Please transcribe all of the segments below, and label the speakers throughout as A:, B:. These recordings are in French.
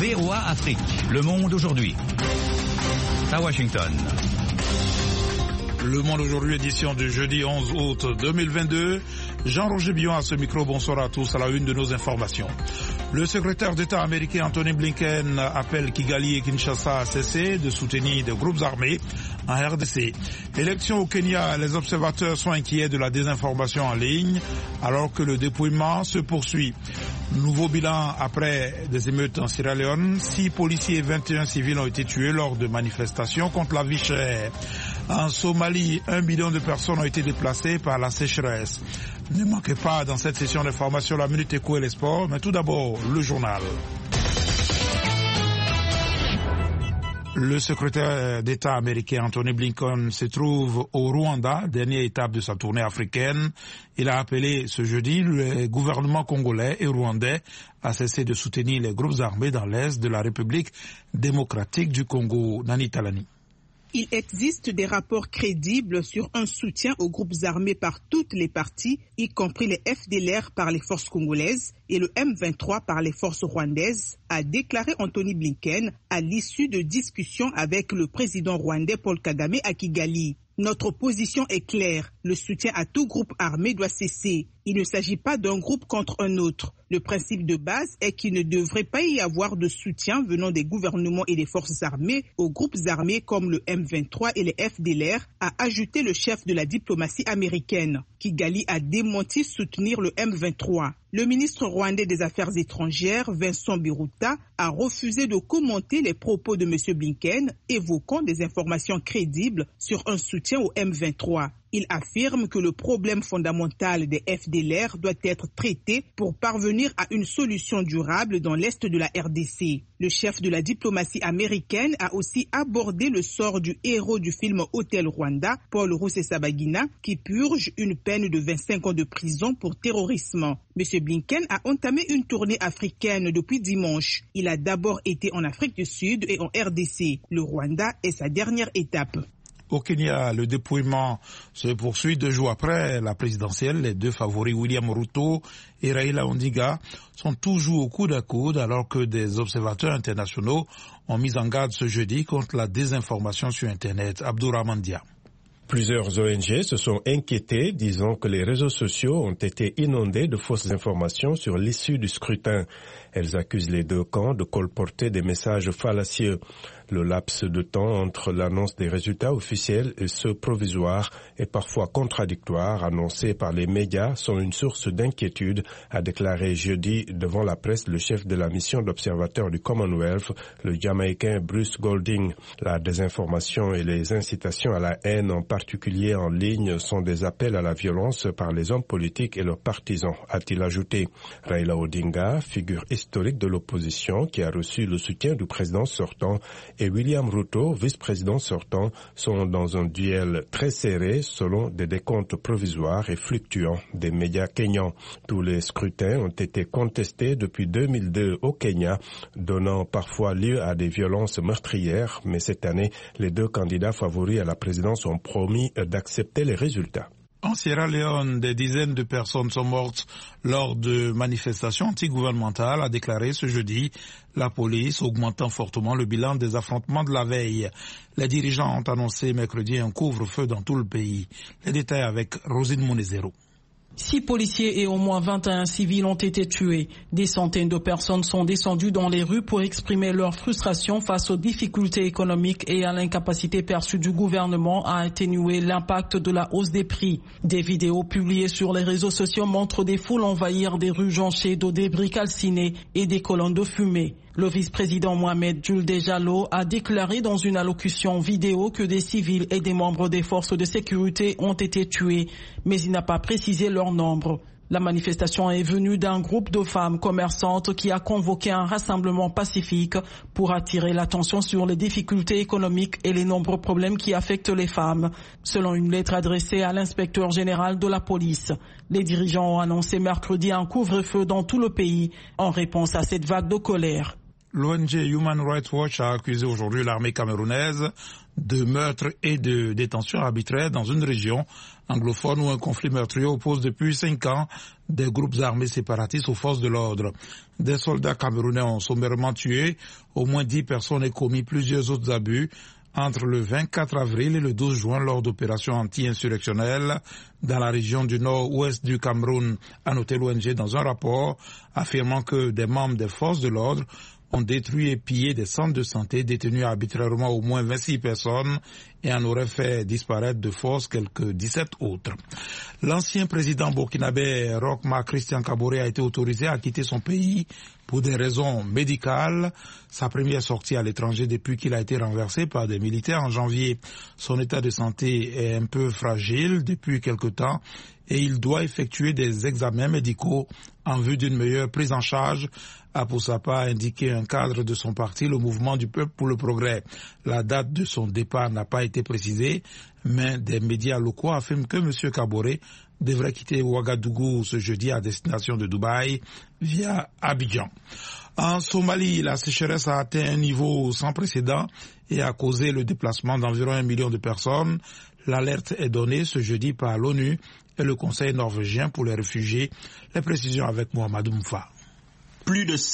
A: VOA Afrique. Le monde aujourd'hui. À Washington.
B: Le Monde aujourd'hui, édition du jeudi 11 août 2022. Jean-Roger Billon à ce micro. Bonsoir à tous. À la une de nos informations. Le secrétaire d'État américain Anthony Blinken appelle Kigali et Kinshasa à cesser de soutenir des groupes armés en RDC. Élection au Kenya, les observateurs sont inquiets de la désinformation en ligne alors que le dépouillement se poursuit. Nouveau bilan après des émeutes en Sierra Leone. 6 policiers et 21 civils ont été tués lors de manifestations contre la vie chère. En Somalie, 1 million de personnes ont été déplacées par la sécheresse. Ne manquez pas dans cette session d'information la Minute Éco et les sports, mais tout d'abord le journal. Le secrétaire d'État américain Anthony Blinken se trouve au Rwanda, dernière étape de sa tournée africaine. Il a appelé ce jeudi le gouvernement congolais et rwandais à cesser de soutenir les groupes armés dans l'est de la République démocratique du Congo. Nani Talani.
C: Il existe des rapports crédibles sur un soutien aux groupes armés par toutes les parties, y compris les FDLR par les forces congolaises et le M23 par les forces rwandaises, a déclaré Anthony Blinken à l'issue de discussions avec le président rwandais Paul Kagame à Kigali. Notre position est claire. Le soutien à tout groupe armé doit cesser. Il ne s'agit pas d'un groupe contre un autre. Le principe de base est qu'il ne devrait pas y avoir de soutien venant des gouvernements et des forces armées aux groupes armés comme le M23 et les FDLR, a ajouté le chef de la diplomatie américaine. Kigali a démenti soutenir le M23. Le ministre rwandais des Affaires étrangères, Vincent Biruta, a refusé de commenter les propos de M. Blinken, évoquant des informations crédibles sur un soutien au M23. Il affirme que le problème fondamental des FDLR doit être traité pour parvenir à une solution durable dans l'est de la RDC. Le chef de la diplomatie américaine a aussi abordé le sort du héros du film Hôtel Rwanda, Paul Rusesabagina, qui purge une peine de 25 ans de prison pour terrorisme. M. Blinken a entamé une tournée africaine depuis dimanche. Il a d'abord été en Afrique du Sud et en RDC. Le Rwanda est sa dernière étape.
B: Au Kenya, le dépouillement se poursuit 2 jours après la présidentielle. Les 2 favoris, William Ruto et Raila Odinga, sont toujours au coude à coude alors que des observateurs internationaux ont mis en garde ce jeudi contre la désinformation sur Internet. Abdourahmane Dia.
D: Plusieurs ONG se sont inquiétées, disant que les réseaux sociaux ont été inondés de fausses informations sur l'issue du scrutin. Elles accusent les 2 camps de colporter des messages fallacieux. Le laps de temps entre l'annonce des résultats officiels et ceux provisoires est parfois contradictoire, annoncés par les médias, sont une source d'inquiétude, a déclaré jeudi devant la presse le chef de la mission d'observateur du Commonwealth, le Jamaïcain Bruce Golding. La désinformation et les incitations à la haine, en particulier en ligne, sont des appels à la violence par les hommes politiques et leurs partisans, a-t-il ajouté. Raila Odinga, figure historique de l'opposition qui a reçu le soutien du président sortant, et William Ruto, vice-président sortant, sont dans un duel très serré selon des décomptes provisoires et fluctuants des médias kenyans. Tous les scrutins ont été contestés depuis 2002 au Kenya, donnant parfois lieu à des violences meurtrières, mais cette année, les 2 candidats favoris à la présidence ont promis d'accepter les résultats.
B: En Sierra Leone, des dizaines de personnes sont mortes lors de manifestations antigouvernementales, a déclaré ce jeudi la police, augmentant fortement le bilan des affrontements de la veille. Les dirigeants ont annoncé mercredi un couvre-feu dans tout le pays. Les détails avec Rosine Monezero.
E: 6 policiers et au moins 21 civils ont été tués. Des centaines de personnes sont descendues dans les rues pour exprimer leur frustration face aux difficultés économiques et à l'incapacité perçue du gouvernement à atténuer l'impact de la hausse des prix. Des vidéos publiées sur les réseaux sociaux montrent des foules envahir des rues jonchées de débris calcinés et des colonnes de fumée. Le vice-président Mohamed Julde Jallo a déclaré dans une allocution vidéo que des civils et des membres des forces de sécurité ont été tués, mais il n'a pas précisé leur nombre. La manifestation est venue d'un groupe de femmes commerçantes qui a convoqué un rassemblement pacifique pour attirer l'attention sur les difficultés économiques et les nombreux problèmes qui affectent les femmes. Selon une lettre adressée à l'inspecteur général de la police, les dirigeants ont annoncé mercredi un couvre-feu dans tout le pays en réponse à cette vague de colère.
B: L'ONG Human Rights Watch a accusé aujourd'hui l'armée camerounaise de meurtre et de détention arbitraire dans une région anglophone où un conflit meurtrier oppose depuis 5 ans des groupes armés séparatistes aux forces de l'ordre. Des soldats camerounais ont sommairement tué au moins 10 personnes et commis plusieurs autres abus entre le 24 avril et le 12 juin lors d'opérations anti-insurrectionnelles dans la région du nord-ouest du Cameroun, a noté l'ONG dans un rapport affirmant que des membres des forces de l'ordre ont détruit et pillé des centres de santé, détenu arbitrairement au moins 26 personnes et en aurait fait disparaître de force quelques 17 autres. L'ancien président burkinabé Roch Marc Christian Kaboré a été autorisé à quitter son pays pour des raisons médicales. Sa première sortie à l'étranger depuis qu'il a été renversé par des militaires en janvier. Son état de santé est un peu fragile depuis quelque temps et il doit effectuer des examens médicaux en vue d'une meilleure prise en charge, a pour sa part indiqué un cadre de son parti, le Mouvement du Peuple pour le Progrès. La date de son départ n'a pas été précisée, mais des médias locaux affirment que M. Kaboré devrait quitter Ouagadougou ce jeudi à destination de Dubaï via Abidjan. En Somalie, la sécheresse a atteint un niveau sans précédent et a causé le déplacement d'environ 1 million de personnes. L'alerte est donnée ce jeudi par l'ONU et le Conseil norvégien pour les réfugiés. Les précisions avec Mohamed Moufa.
F: Plus de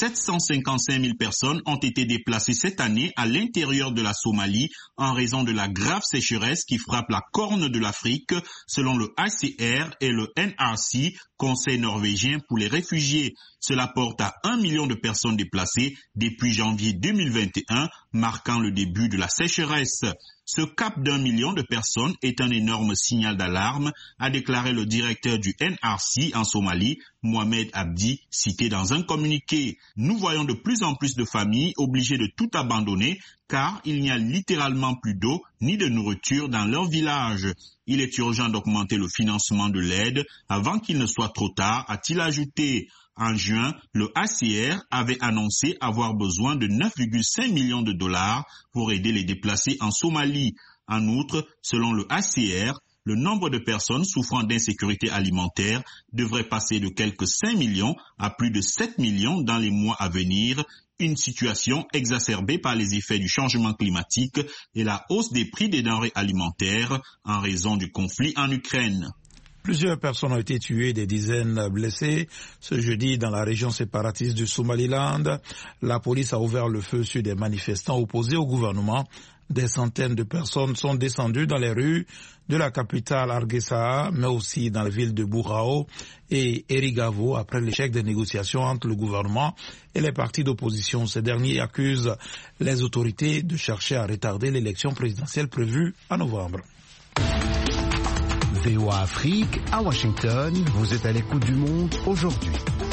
F: 755 000 personnes ont été déplacées cette année à l'intérieur de la Somalie en raison de la grave sécheresse qui frappe la Corne de l'Afrique, selon le HCR et le NRC, Conseil norvégien pour les réfugiés. Cela porte à 1 million de personnes déplacées depuis janvier 2021, marquant le début de la sécheresse. Ce cap d'1 million de personnes est un énorme signal d'alarme, a déclaré le directeur du NRC en Somalie, Mohamed Abdi, cité dans un communiqué. Nous voyons de plus en plus de familles obligées de tout abandonner car il n'y a littéralement plus d'eau ni de nourriture dans leur village. Il est urgent d'augmenter le financement de l'aide avant qu'il ne soit trop tard, a-t-il ajouté. En juin, le HCR avait annoncé avoir besoin de 9,5 millions de dollars pour aider les déplacés en Somalie. En outre, selon le HCR, le nombre de personnes souffrant d'insécurité alimentaire devrait passer de quelques 5 millions à plus de 7 millions dans les mois à venir, une situation exacerbée par les effets du changement climatique et la hausse des prix des denrées alimentaires en raison du conflit en Ukraine.
B: Plusieurs personnes ont été tuées, des dizaines blessées. Ce jeudi, dans la région séparatiste du Somaliland, la police a ouvert le feu sur des manifestants opposés au gouvernement. Des centaines de personnes sont descendues dans les rues de la capitale Hargeisa, mais aussi dans les villes de Bourao et Erigavo après l'échec des négociations entre le gouvernement et les partis d'opposition. Ces derniers accusent les autorités de chercher à retarder l'élection présidentielle prévue en novembre.
G: VOA Afrique, à Washington, vous êtes à l'écoute du monde aujourd'hui.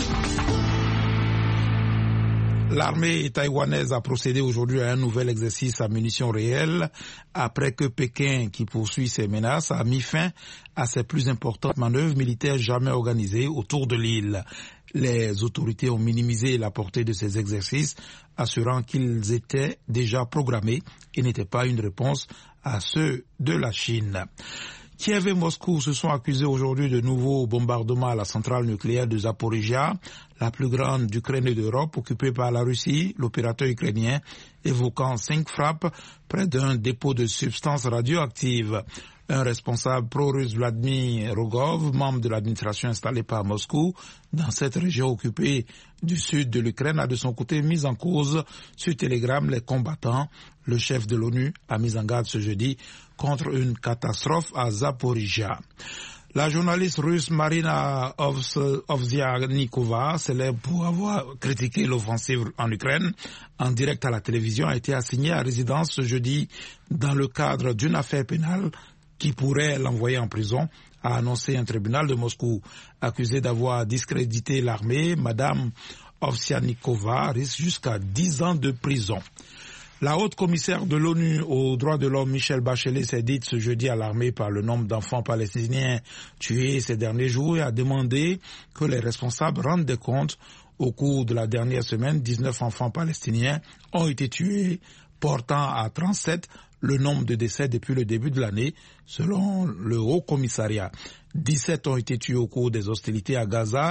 B: L'armée taïwanaise a procédé aujourd'hui à un nouvel exercice à munitions réelles après que Pékin, qui poursuit ses menaces, a mis fin à ses plus importantes manœuvres militaires jamais organisées autour de l'île. Les autorités ont minimisé la portée de ces exercices, assurant qu'ils étaient déjà programmés et n'étaient pas une réponse à ceux de la Chine. Kiev et Moscou se sont accusés aujourd'hui de nouveaux bombardements à la centrale nucléaire de Zaporizhia, la plus grande d'Ukraine et d'Europe, occupée par la Russie, l'opérateur ukrainien, évoquant 5 frappes près d'un dépôt de substances radioactives. Un responsable pro-russe, Vladimir Rogov, membre de l'administration installée par Moscou dans cette région occupée du sud de l'Ukraine, a de son côté mis en cause sur Telegram les combattants. Le chef de l'ONU a mis en garde ce jeudi contre une catastrophe à Zaporizhia. La journaliste russe Marina Ovsianikova, célèbre pour avoir critiqué l'offensive en Ukraine, en direct à la télévision, a été assignée à résidence ce jeudi dans le cadre d'une affaire pénale qui pourrait l'envoyer en prison, a annoncé un tribunal de Moscou. Accusée d'avoir discrédité l'armée, Madame Ovsianikova risque jusqu'à 10 ans de prison. La haute commissaire de l'ONU aux droits de l'homme, Michelle Bachelet, s'est dite ce jeudi alarmée par le nombre d'enfants palestiniens tués ces derniers jours et a demandé que les responsables rendent des comptes. Au cours de la dernière semaine, 19 enfants palestiniens ont été tués, portant à 37 le nombre de décès depuis le début de l'année, selon le Haut Commissariat. 17 ont été tués au cours des hostilités à Gaza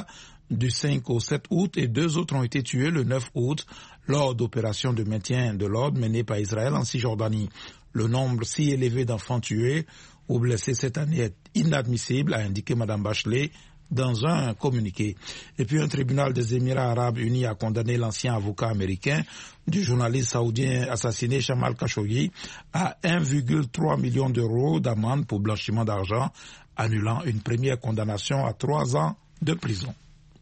B: du 5 au 7 août et 2 autres ont été tués le 9 août lors d'opérations de maintien de l'ordre menées par Israël en Cisjordanie. Le nombre si élevé d'enfants tués ou blessés cette année est inadmissible, a indiqué Mme Bachelet dans un communiqué. Et puis un tribunal des Émirats arabes unis a condamné l'ancien avocat américain du journaliste saoudien assassiné Jamal Khashoggi à 1,3 million d'euros d'amende pour blanchiment d'argent, annulant une première condamnation à 3 ans de prison.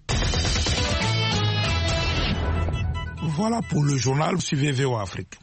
B: Voilà pour le journal. Suivez VOA Afrique.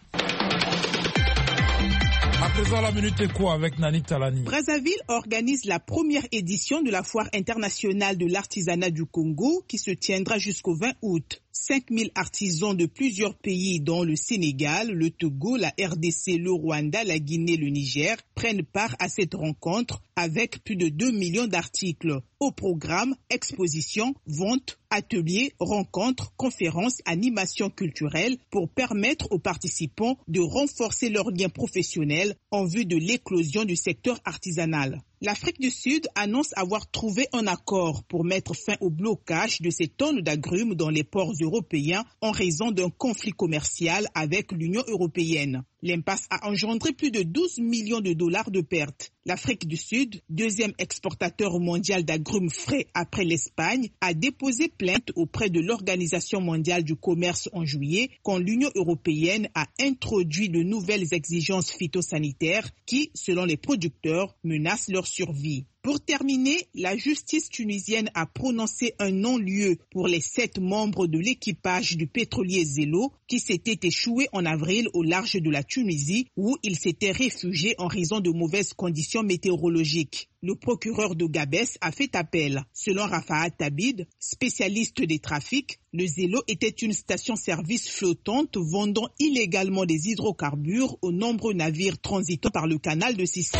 B: À présent, la Minute Éco avec Nani Talani.
C: Brazzaville organise la première édition de la Foire internationale de l'artisanat du Congo qui se tiendra jusqu'au 20 août. 5000 artisans de plusieurs pays dont le Sénégal, le Togo, la RDC, le Rwanda, la Guinée, le Niger prennent part à cette rencontre avec plus de 2 millions d'articles. Au programme, expositions, ventes, ateliers, rencontres, conférences, animations culturelles pour permettre aux participants de renforcer leurs liens professionnels en vue de l'éclosion du secteur artisanal. L'Afrique du Sud annonce avoir trouvé un accord pour mettre fin au blocage de ces tonnes d'agrumes dans les ports européens en raison d'un conflit commercial avec l'Union européenne. L'impasse a engendré plus de 12 millions de dollars de pertes. L'Afrique du Sud, deuxième exportateur mondial d'agrumes frais après l'Espagne, a déposé plainte auprès de l'Organisation mondiale du commerce en juillet quand l'Union européenne a introduit de nouvelles exigences phytosanitaires qui, selon les producteurs, menacent leur survie. Pour terminer, la justice tunisienne a prononcé un non-lieu pour les 7 membres de l'équipage du pétrolier Zelo qui s'était échoué en avril au large de la Tunisie où ils s'étaient réfugiés en raison de mauvaises conditions météorologiques. Le procureur de Gabès a fait appel. Selon Rafaat Tabid, spécialiste des trafics, le Zelo était une station-service flottante vendant illégalement des hydrocarbures aux nombreux navires transitant par le canal de Sicile.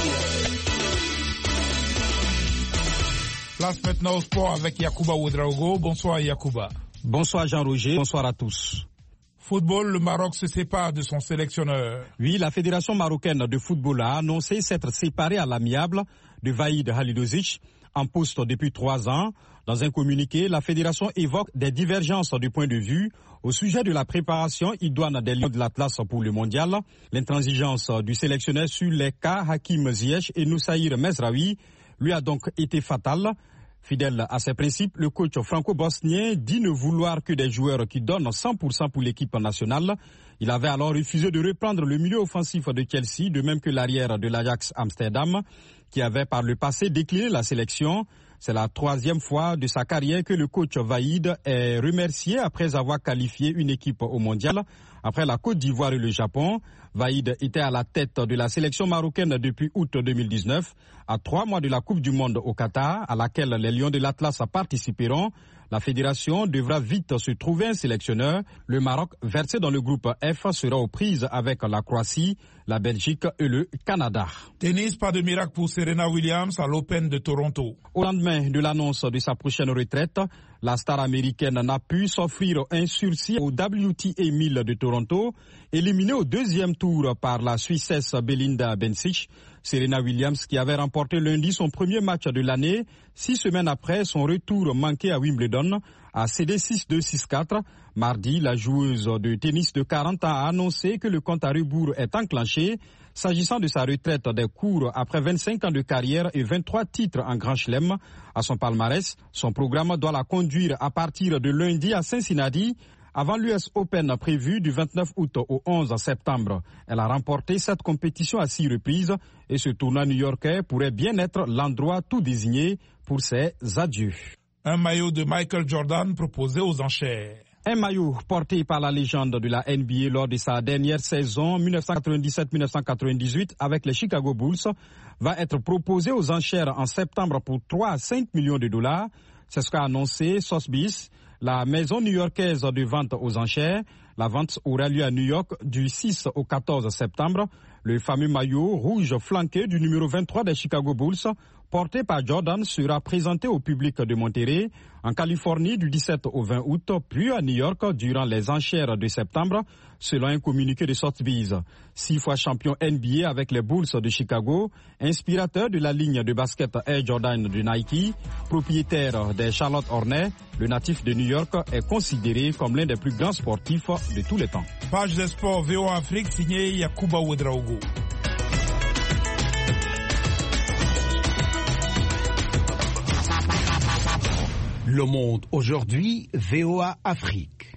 B: Place maintenant au sport avec Yacouba Ouedraogo. Bonsoir Yacouba.
H: Bonsoir Jean-Roger, bonsoir à tous.
B: Football, le Maroc se sépare de son sélectionneur.
H: Oui, la Fédération marocaine de football a annoncé s'être séparée à l'amiable de Vaïd Halilovic, en poste depuis 3 ans. Dans un communiqué, la Fédération évoque des divergences de point de vue au sujet de la préparation idoine des Lions de l'Atlas pour le mondial. L'intransigeance du sélectionneur sur les cas Hakim Ziyech et Noussaïr Mezraoui lui a donc été fatale. Fidèle à ses principes, le coach franco-bosnien dit ne vouloir que des joueurs qui donnent 100% pour l'équipe nationale. Il avait alors refusé de reprendre le milieu offensif de Chelsea, de même que l'arrière de l'Ajax Amsterdam, qui avait par le passé décliné la sélection. C'est la 3e fois de sa carrière que le coach Vaïd est remercié après avoir qualifié une équipe au mondial. Après la Côte d'Ivoire et le Japon, Vaïd était à la tête de la sélection marocaine depuis août 2019, à 3 mois de la Coupe du Monde au Qatar, à laquelle les Lions de l'Atlas participeront. La fédération devra vite se trouver un sélectionneur. Le Maroc, versé dans le groupe F, sera aux prises avec la Croatie, la Belgique et le Canada.
B: Tennis, pas de miracle pour Serena Williams à l'Open de Toronto.
H: Au lendemain de l'annonce de sa prochaine retraite, la star américaine n'a pu s'offrir un sursis au WTA 1000 de Toronto, éliminée au 2e tour par la Suissesse Belinda Bencic. Serena Williams, qui avait remporté lundi son premier match de l'année, 6 semaines après son retour manqué à Wimbledon, a cédé 6-2, 6-4. Mardi, la joueuse de tennis de 40 ans a annoncé que le compte à rebours est enclenché. S'agissant de sa retraite des cours après 25 ans de carrière et 23 titres en Grand Chelem à son palmarès, son programme doit la conduire à partir de lundi à Cincinnati, avant l'US Open prévu du 29 août au 11 septembre. Elle a remporté cette compétition à 6 reprises et ce tournoi new-yorkais pourrait bien être l'endroit tout désigné pour ses adieux.
B: Un maillot de Michael Jordan proposé aux enchères.
H: Un maillot porté par la légende de la NBA lors de sa dernière saison 1997-1998 avec les Chicago Bulls va être proposé aux enchères en septembre pour 3 à 5 millions de dollars. C'est ce qu'a annoncé Sotheby's, la maison new-yorkaise de vente aux enchères. La vente aura lieu à New York du 6 au 14 septembre. Le fameux maillot rouge flanqué du numéro 23 des Chicago Bulls porté par Jordan sera présenté au public de Monterrey, en Californie du 17 au 20 août, puis à New York durant les enchères de septembre, selon un communiqué de Sotheby's. 6 fois champion NBA avec les Bulls de Chicago, inspirateur de la ligne de basket Air Jordan de Nike, propriétaire des Charlotte Hornets, le natif de New York est considéré comme l'un des plus grands sportifs de tous les temps.
B: Page des sports VOA Afrique signée Yakuba Ouedraogo.
G: Le Monde aujourd'hui, VOA Afrique.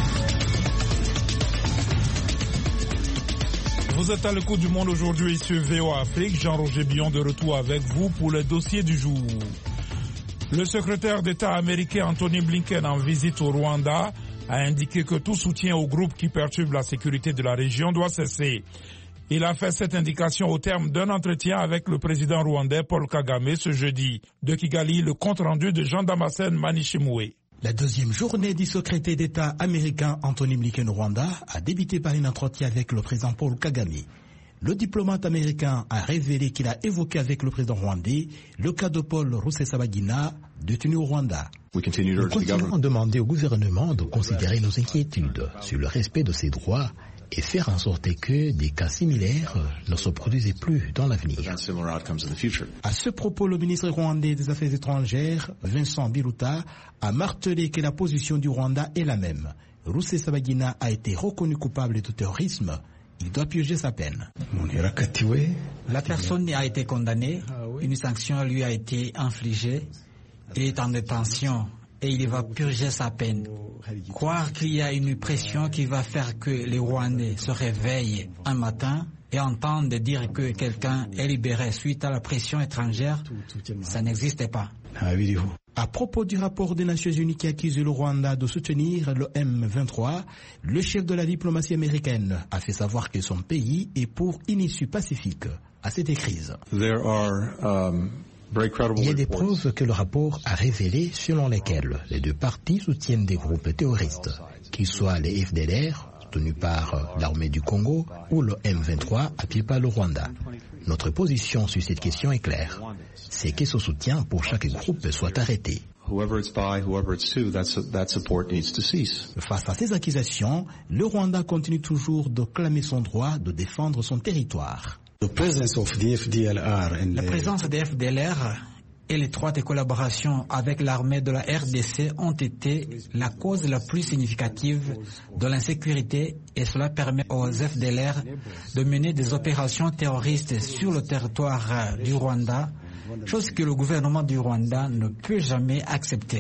B: Vous êtes à l'écoute du Monde aujourd'hui sur VOA Afrique. Jean-Roger Billon de retour avec vous pour le dossier du jour. Le secrétaire d'État américain Anthony Blinken en visite au Rwanda a indiqué que tout soutien aux groupes qui perturbent la sécurité de la région doit cesser. Il a fait cette indication au terme d'un entretien avec le président rwandais Paul Kagame ce jeudi. De Kigali, le compte-rendu de Jean-Damascène Manishimwe.
I: La deuxième journée du secrétaire d'État américain Anthony Blinken au Rwanda a débuté par un entretien avec le président Paul Kagame. Le diplomate américain a révélé qu'il a évoqué avec le président rwandais le cas de Paul Rusesabagina, détenu au Rwanda.
J: Nous continuons à demander au gouvernement de considérer nos inquiétudes sur le respect de ses droits et faire en sorte que des cas similaires ne se produisent plus dans l'avenir.
I: À ce propos, le ministre rwandais des Affaires étrangères, Vincent Biruta, a martelé que la position du Rwanda est la même. Rusesabagina a été reconnu coupable de terrorisme. Il doit purger sa peine.
K: La personne a été condamnée, une sanction lui a été infligée, il est en détention et il va purger sa peine. Croire qu'il y a une pression qui va faire que les Rwandais se réveillent un matin et entendent dire que quelqu'un est libéré suite à la pression étrangère, ça n'existe pas.
I: À propos du rapport des Nations Unies qui accuse le Rwanda de soutenir le M23, le chef de la diplomatie américaine a fait savoir que son pays est pour une issue pacifique à cette crise.
J: Il y a des preuves que le rapport a révélées selon lesquelles les deux parties soutiennent des groupes terroristes, qu'ils soient les FDLR, tenus par l'armée du Congo, ou le M23, appuyé par le Rwanda. Notre position sur cette question est claire. C'est que ce soutien pour chaque groupe soit arrêté.
I: Face à ces accusations, le Rwanda continue toujours de clamer son droit de défendre son territoire.
K: La présence des FDLR et l'étroite collaboration avec l'armée de la RDC ont été la cause la plus significative de l'insécurité et cela permet aux FDLR de mener des opérations terroristes sur le territoire du Rwanda, chose que le gouvernement du Rwanda ne peut jamais accepter.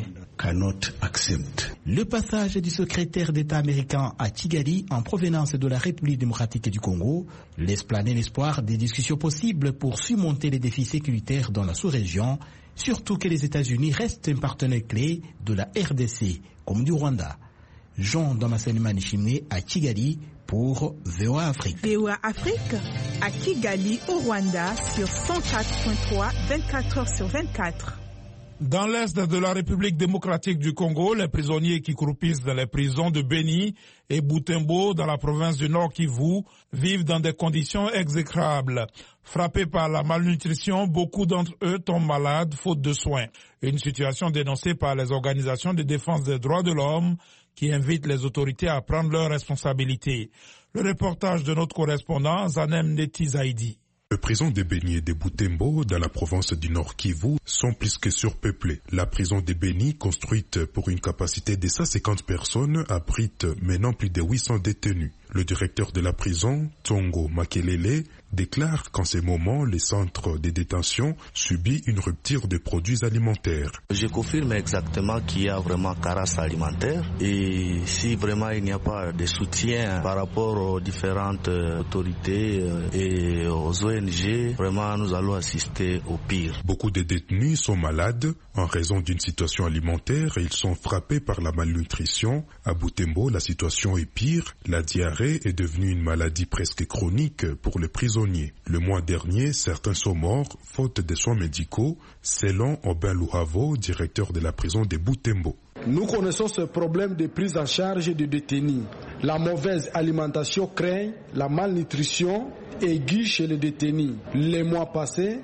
I: Le passage du secrétaire d'État américain à Kigali en provenance de la République démocratique du Congo laisse planer l'espoir des discussions possibles pour surmonter les défis sécuritaires dans la sous-région, surtout que les États-Unis restent un partenaire clé de la RDC comme du Rwanda. Jean-Damascène Manishimwe à Kigali pour VOA Afrique.
C: VOA Afrique à Kigali au Rwanda sur 104.3 24 heures sur 24.
B: Dans l'est de la République démocratique du Congo, les prisonniers qui croupissent dans les prisons de Beni et Butembo dans la province du Nord Kivu vivent dans des conditions exécrables. Frappés par la malnutrition, beaucoup d'entre eux tombent malades faute de soins. Une situation dénoncée par les organisations de défense des droits de l'homme qui invitent les autorités à prendre leurs responsabilités. Le reportage de notre correspondant Zanem Neti Zaidi.
L: Les prisons de Beni et de Butembo, dans la province du Nord Kivu, sont plus que surpeuplées. La prison de Beni, construite pour une capacité de 150 personnes, abrite maintenant plus de 800 détenus. Le directeur de la prison, Tsongo Makelele, déclare qu'en ce moment, le centre de détention subit une rupture de produits alimentaires.
M: Je confirme exactement qu'il y a vraiment carence alimentaire et si vraiment il n'y a pas de soutien par rapport aux différentes autorités et aux ONG, vraiment nous allons assister au pire.
L: Beaucoup de détenus sont malades en raison d'une situation alimentaire et ils sont frappés par la malnutrition. À Butembo, la situation est pire. La diarrhée est devenue une maladie presque chronique pour les prisonniers. Le mois dernier, certains sont morts faute de soins médicaux, selon Aubin Luhavo, directeur de la prison de Butembo.
N: Nous connaissons ce problème de prise en charge des détenus. La mauvaise alimentation craint la malnutrition aiguë chez les détenus. Les mois passés,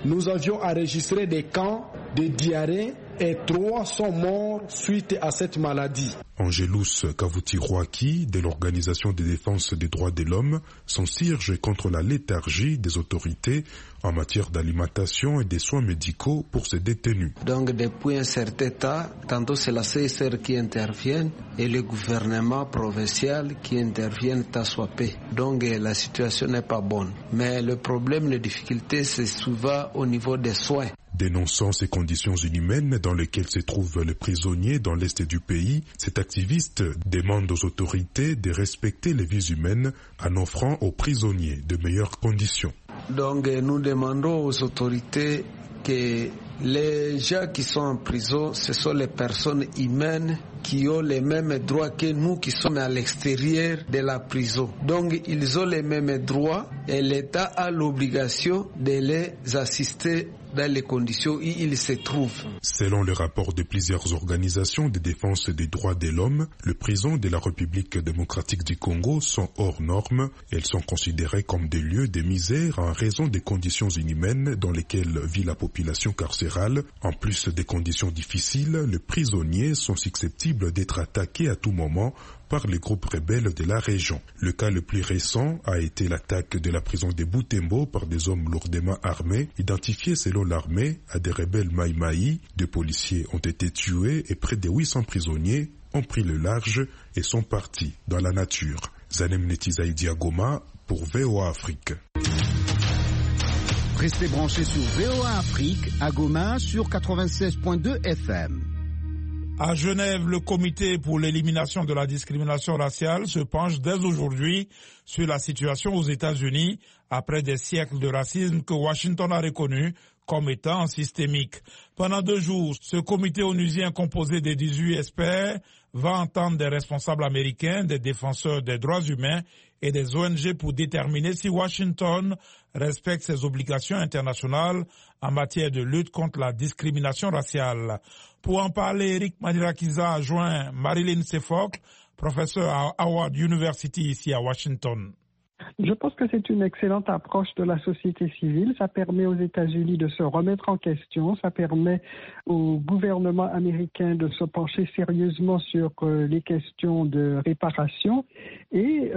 N: nous avions enregistré des cas de diarrhée et 3 sont morts suite à cette maladie.
L: Angelus Kavuti-Rwaki, de l'Organisation de défense des droits de l'homme, s'insurge contre la léthargie des autorités en matière d'alimentation et des soins médicaux pour ces détenus.
O: Donc depuis un certain temps, tantôt c'est la CSR qui intervient et le gouvernement provincial qui intervient à swapper. Donc la situation n'est pas bonne. Mais le problème, la difficulté, c'est souvent au niveau des soins.
L: Dénonçant ces conditions inhumaines dans lesquelles se trouvent les prisonniers dans l'est du pays, cet activiste demande aux autorités de respecter les vies humaines en offrant aux prisonniers de meilleures conditions.
O: Donc nous demandons aux autorités que les gens qui sont en prison, ce sont les personnes humaines qui ont les mêmes droits que nous qui sommes à l'extérieur de la prison. Donc ils ont les mêmes droits et l'État a l'obligation de les assister dans les conditions où ils se trouvent.
L: Selon le rapport de plusieurs organisations de défense des droits de l'homme, les prisons de la République démocratique du Congo sont hors normes. Elles sont considérées comme des lieux de misère en raison des conditions inhumaines dans lesquelles vit la population carcérale. En plus des conditions difficiles, les prisonniers sont susceptibles d'être attaqués à tout moment par les groupes rebelles de la région. Le cas le plus récent a été l'attaque de la prison de Butembo par des hommes lourdement armés, identifiés selon l'armée à des rebelles Maïmaï. 2 policiers ont été tués et près de 800 prisonniers ont pris le large et sont partis dans la nature. Zanem Netizaïdi à Goma pour VOA Afrique.
G: Restez branchés sur VOA Afrique à Goma sur 96.2 FM.
B: À Genève, le comité pour l'élimination de la discrimination raciale se penche dès aujourd'hui sur la situation aux États-Unis après des siècles de racisme que Washington a reconnu comme étant systémique. Pendant 2 jours, ce comité onusien composé de 18 experts va entendre des responsables américains, des défenseurs des droits humains et des ONG pour déterminer si Washington respecte ses obligations internationales en matière de lutte contre la discrimination raciale. Pour en parler, Eric Madirakiza a joint Marilyn Sefocle, professeur à Howard University ici à Washington.
P: Je pense que c'est une excellente approche de la société civile. Ça permet aux États-Unis de se remettre en question. Ça permet au gouvernement américain de se pencher sérieusement sur les questions de réparation et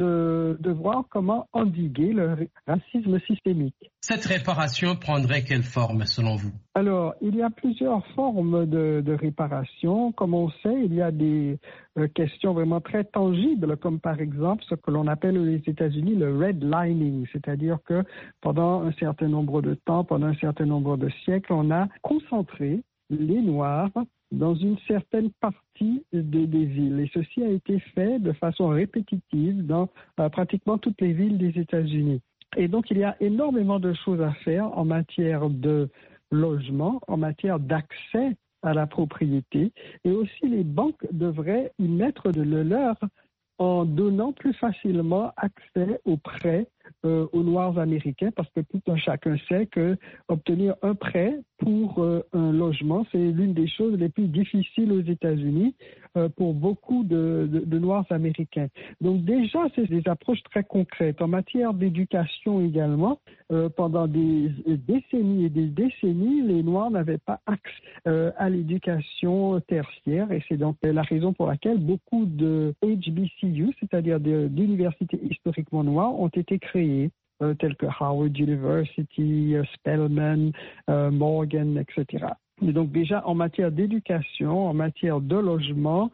P: de voir comment endiguer le racisme systémique.
Q: Cette réparation prendrait quelle forme selon vous?
P: Alors, il y a plusieurs formes de réparation. Comme on sait, il y a des questions vraiment très tangibles, comme par exemple ce que l'on appelle aux États-Unis le redlining, c'est-à-dire que pendant un certain nombre de temps, pendant un certain nombre de siècles, on a concentré les Noirs dans une certaine partie des villes. Et ceci a été fait de façon répétitive dans pratiquement toutes les villes des États-Unis. Et donc, il y a énormément de choses à faire en matière de logement, en matière d'accès à la propriété. Et aussi, les banques devraient y mettre de le leur en donnant plus facilement accès aux prêts aux Noirs américains, parce que tout un chacun sait que obtenir un prêt pour un logement, c'est l'une des choses les plus difficiles aux États-Unis pour beaucoup de Noirs américains. Donc déjà, c'est des approches très concrètes. En matière d'éducation également, pendant des décennies et des décennies, les Noirs n'avaient pas accès à l'éducation tertiaire, et c'est donc la raison pour laquelle beaucoup de HBCU, c'est-à-dire d'universités historiquement noires, ont été créées, telles que Howard University, Spelman, Morgan, etc. Et donc déjà en matière d'éducation, en matière de logement,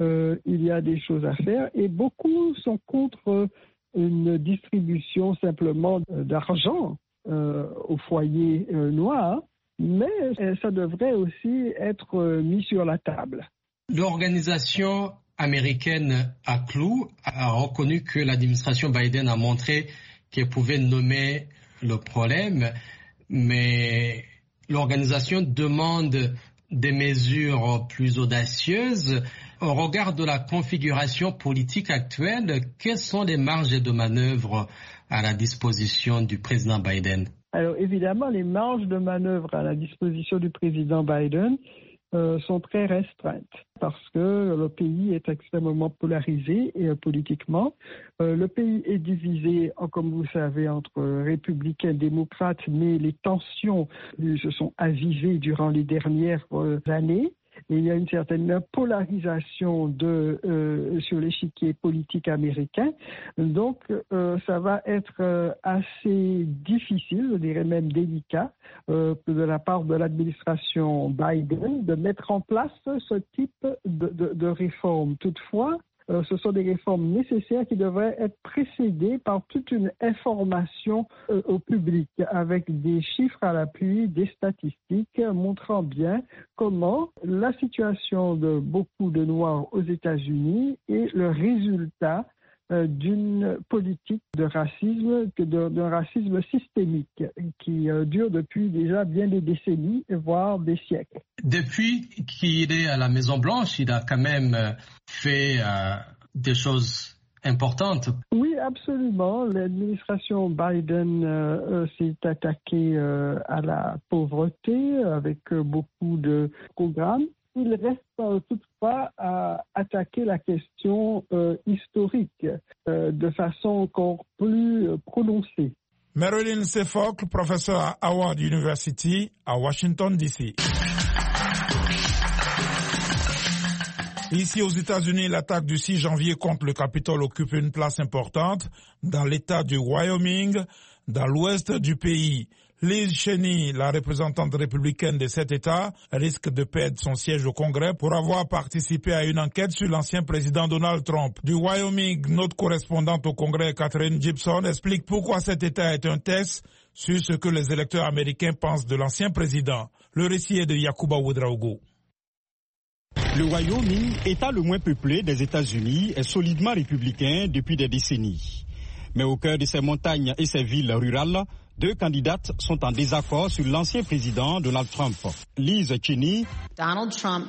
P: il y a des choses à faire, et beaucoup sont contre une distribution simplement d'argent aux foyers noirs, mais ça devrait aussi être mis sur la table.
Q: L'organisation américaine ACLU a reconnu que l'administration Biden a montré qu'elle pouvait nommer le problème, mais l'organisation demande des mesures plus audacieuses. Au regard de la configuration politique actuelle, quelles sont les marges de manœuvre à la disposition du président Biden?
P: Alors évidemment, les marges de manœuvre à la disposition du président Biden, sont très restreintes parce que le pays est extrêmement polarisé politiquement. Le pays est divisé, comme vous savez, entre républicains et démocrates, mais les tensions se sont avivées durant les dernières années. Et il y a une certaine polarisation sur l'échiquier politique américain. Donc, ça va être assez difficile, je dirais même délicat, de la part de l'administration Biden de mettre en place ce type de réforme. Toutefois, ce sont des réformes nécessaires qui devraient être précédées par toute une information au public, avec des chiffres à l'appui, des statistiques montrant bien comment la situation de beaucoup de Noirs aux États-Unis est le résultat d'une politique de racisme, d'un racisme systémique qui dure depuis déjà bien des décennies, voire des siècles.
Q: Depuis qu'il est à la Maison-Blanche, il a quand même fait des choses importantes.
P: Oui, absolument. L'administration Biden s'est attaquée à la pauvreté avec beaucoup de programmes. Il reste toutefois à attaquer la question historique de façon encore plus prononcée.
B: Marilyn Sefocle, professeur à Howard University à Washington, D.C. Ici aux États-Unis, l'attaque du 6 janvier contre le Capitole occupe une place importante dans l'État du Wyoming, dans l'ouest du pays. Liz Cheney, la représentante républicaine de cet État, risque de perdre son siège au Congrès pour avoir participé à une enquête sur l'ancien président Donald Trump. Du Wyoming, notre correspondante au Congrès, Catherine Gibson, explique pourquoi cet État est un test sur ce que les électeurs américains pensent de l'ancien président. Le récit est de Yacouba Ouedraogo.
H: Le Wyoming, État le moins peuplé des États-Unis, est solidement républicain depuis des décennies. Mais au cœur de ses montagnes et ses villes rurales, deux candidates sont en désaccord sur l'ancien président Donald Trump. Liz Cheney.
R: Donald Trump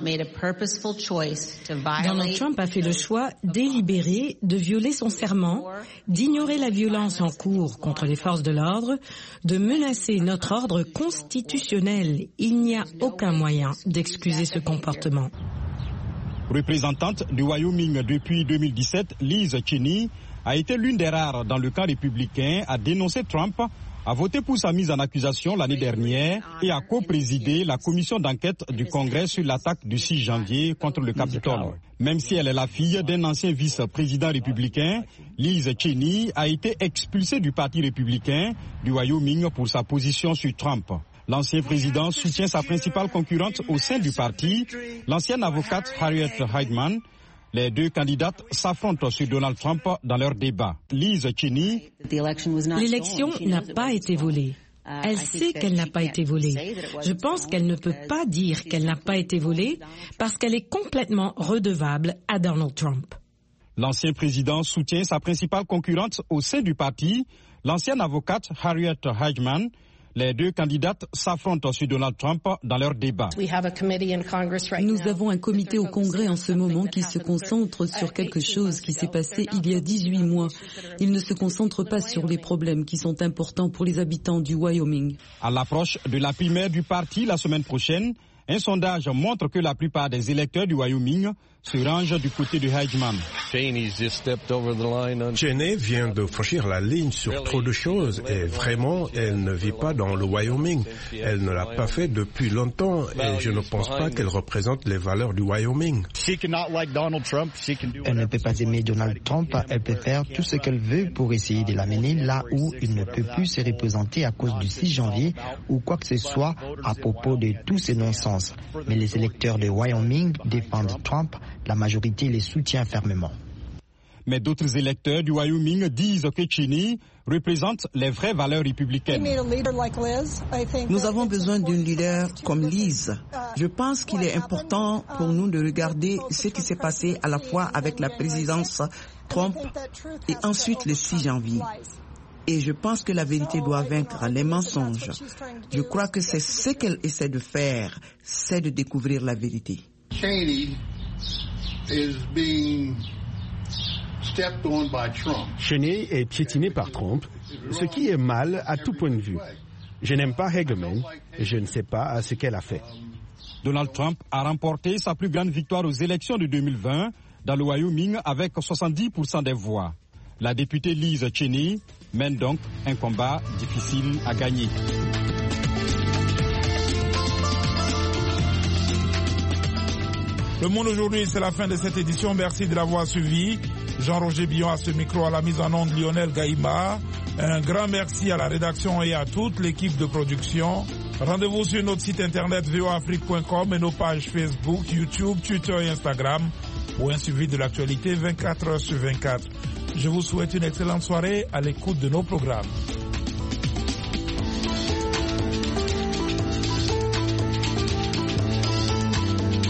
R: a fait le choix délibéré de violer son serment, d'ignorer la violence en cours contre les forces de l'ordre, de menacer notre ordre constitutionnel. Il n'y a aucun moyen d'excuser ce comportement.
H: Représentante du Wyoming depuis 2017, Liz Cheney a été l'une des rares dans le camp républicain à dénoncer Trump, a voté pour sa mise en accusation l'année dernière et a co-présidé la commission d'enquête du Congrès sur l'attaque du 6 janvier contre le Capitole. Même si elle est la fille d'un ancien vice-président républicain, Liz Cheney a été expulsée du Parti républicain du Wyoming pour sa position sur Trump. L'ancien président soutient sa principale concurrente au sein du parti, l'ancienne avocate Harriet Heidman. Les deux candidates s'affrontent sur Donald Trump dans leur débat. Liz Cheney.
R: L'élection n'a pas été volée. Elle sait qu'elle n'a pas été volée. Je pense qu'elle ne peut pas dire qu'elle n'a pas été volée parce qu'elle est complètement redevable à Donald Trump.
H: L'ancien président soutient sa principale concurrente au sein du parti, l'ancienne avocate Harriet Heidman. Les deux candidates s'affrontent sur Donald Trump dans leur débat.
S: Nous avons un comité au Congrès en ce moment qui se concentre sur quelque chose qui s'est passé il y a 18 mois. Il ne se concentre pas sur les problèmes qui sont importants pour les habitants du Wyoming.
H: À l'approche de la primaire du parti la semaine prochaine, un sondage montre que la plupart des électeurs du Wyoming se rangent du côté de Heidman.
D: Cheney vient de franchir la ligne sur trop de choses et vraiment, elle ne vit pas dans le Wyoming. Elle ne l'a pas fait depuis longtemps et je ne pense pas qu'elle représente les valeurs du Wyoming.
J: Elle ne peut pas aimer Donald Trump, elle peut faire tout ce qu'elle veut pour essayer de l'amener là où il ne peut plus se représenter à cause du 6 janvier ou quoi que ce soit à propos de tous ces non-sens. Mais les électeurs de Wyoming défendent Trump, la majorité les soutient fermement.
H: Mais d'autres électeurs du Wyoming disent que Cheney représente les vraies valeurs républicaines.
T: Nous avons besoin d'une leader comme Liz. Je pense qu'il est important pour nous de regarder ce qui s'est passé à la fois avec la présidence Trump et ensuite le 6 janvier. Et je pense que la vérité doit vaincre les mensonges. Je crois que c'est ce qu'elle essaie de faire, c'est de découvrir la vérité.
U: Cheney est piétiné par Trump, ce qui est mal à tout point de vue. Je n'aime pas Heidman et je ne sais pas ce qu'elle a fait.
H: Donald Trump a remporté sa plus grande victoire aux élections de 2020 dans le Wyoming avec 70% des voix. La députée Liz Cheney mène donc un combat difficile à gagner.
B: Le Monde aujourd'hui, c'est la fin de cette édition. Merci de l'avoir suivi. Jean-Roger Billon à ce micro, à la mise en onde Lionel Gaïma. Un grand merci à la rédaction et à toute l'équipe de production. Rendez-vous sur notre site internet voafrique.com et nos pages Facebook, YouTube, Twitter et Instagram pour un suivi de l'actualité 24 heures sur 24. Je vous souhaite une excellente soirée à l'écoute de nos programmes.